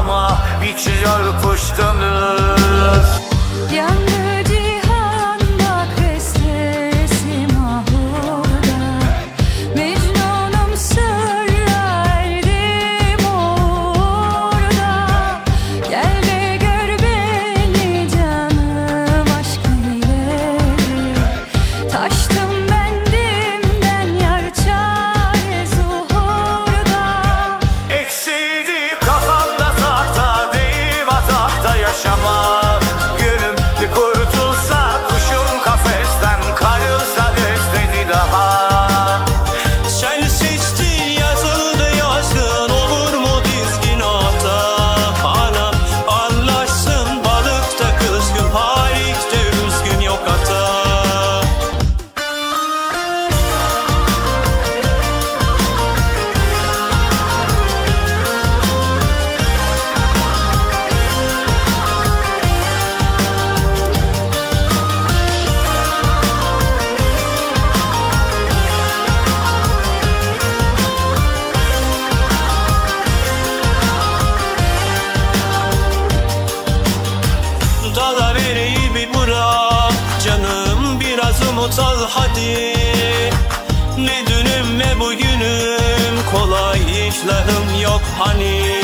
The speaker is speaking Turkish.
ama biçiyor kuş dönür. Yandı cihan bak hesesi mahurda, Mecnunum sır erdim orada. Gel de gör beni canım aşk ile, taştım bendimden yar çare zuhurda. Eksiydi kafamda tahta değil batakta yaşamak. Gülüm bir kurtulsa kuşum kafesten, karılsa desteni daha. Sen seçtin yazıldı yazdın, olur mu dizgin ata? Anam anlaşsın balıkta kızgın, hariçte üzgün yok ata. Dala vereyi bir bırak canım, biraz umut al hadi. Ne dünüm ne bugünüm, kolay işlerim yok hani.